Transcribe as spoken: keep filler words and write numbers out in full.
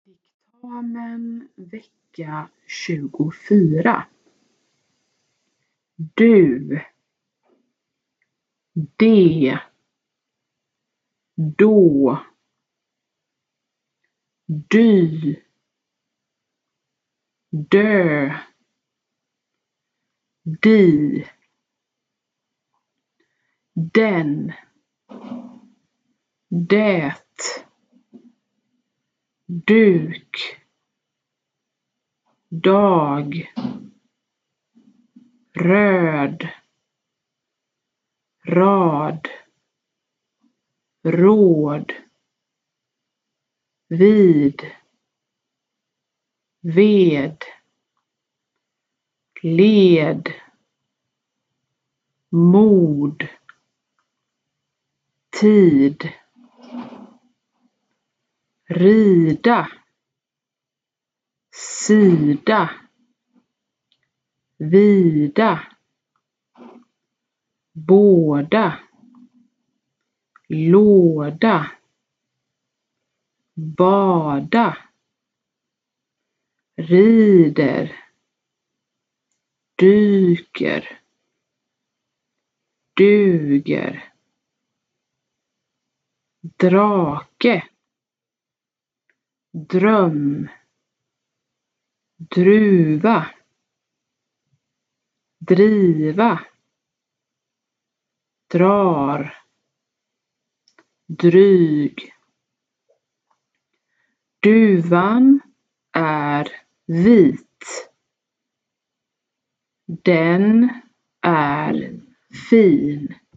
Diktamen vecka tjugofyra. Du. Det. Då. Du. Dö. Di. Den. Det. Duk. Dag. Röd. Rad. Råd. Vid. Ved. Led. Mod. Tid. Rida. Sida. Vida. Båda. Låda. Bada. Rider. Dyker. Duger. Drake. Dröm. Druva. Driva. Drar. Dryg. Duvan är vit. Den är fin.